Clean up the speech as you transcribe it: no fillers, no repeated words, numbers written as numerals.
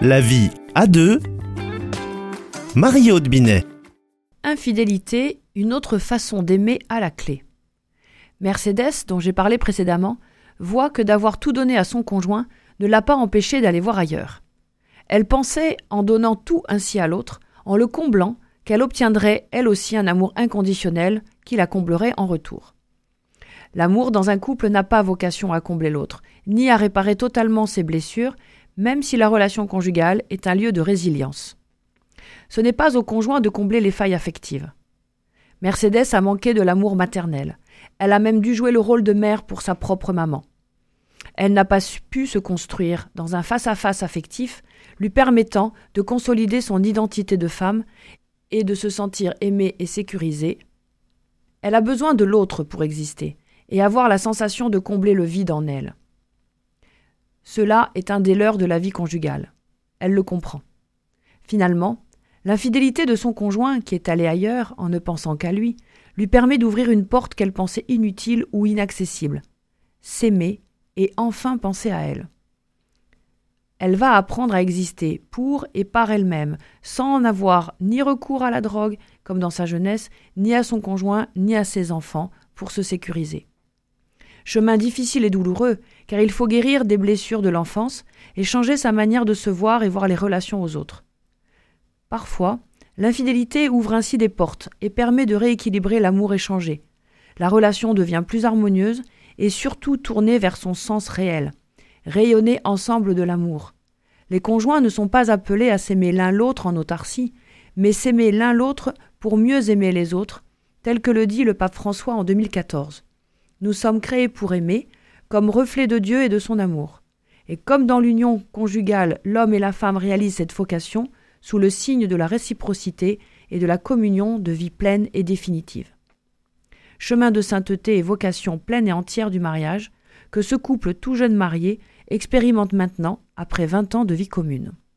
La vie à deux. Marie-Aude Binet. Infidélité, une autre façon d'aimer à la clé. Mercedes, dont j'ai parlé précédemment, voit que d'avoir tout donné à son conjoint ne l'a pas empêchée d'aller voir ailleurs. Elle pensait, en donnant tout ainsi à l'autre, en le comblant, qu'elle obtiendrait elle aussi un amour inconditionnel qui la comblerait en retour. L'amour dans un couple n'a pas vocation à combler l'autre, ni à réparer totalement ses blessures, même si la relation conjugale est un lieu de résilience. Ce n'est pas au conjoint de combler les failles affectives. Mercedes a manqué de l'amour maternel. Elle a même dû jouer le rôle de mère pour sa propre maman. Elle n'a pas pu se construire dans un face-à-face affectif lui permettant de consolider son identité de femme et de se sentir aimée et sécurisée. Elle a besoin de l'autre pour exister et avoir la sensation de combler le vide en elle. Cela est un des leurres de la vie conjugale. Elle le comprend. Finalement, l'infidélité de son conjoint, qui est allé ailleurs en ne pensant qu'à lui permet d'ouvrir une porte qu'elle pensait inutile ou inaccessible. S'aimer et enfin penser à elle. Elle va apprendre à exister pour et par elle-même, sans n'avoir ni recours à la drogue, comme dans sa jeunesse, ni à son conjoint, ni à ses enfants, pour se sécuriser. Chemin difficile et douloureux, car il faut guérir des blessures de l'enfance et changer sa manière de se voir et voir les relations aux autres. Parfois, l'infidélité ouvre ainsi des portes et permet de rééquilibrer l'amour échangé. La relation devient plus harmonieuse et surtout tournée vers son sens réel. Rayonner ensemble de l'amour. Les conjoints ne sont pas appelés à s'aimer l'un l'autre en autarcie, mais s'aimer l'un l'autre pour mieux aimer les autres, tel que le dit le pape François en 2014. Nous sommes créés pour aimer, comme reflet de Dieu et de son amour. Et comme dans l'union conjugale, l'homme et la femme réalisent cette vocation, sous le signe de la réciprocité et de la communion de vie pleine et définitive. Chemin de sainteté et vocation pleine et entière du mariage, que ce couple tout jeune marié expérimente maintenant après 20 ans de vie commune.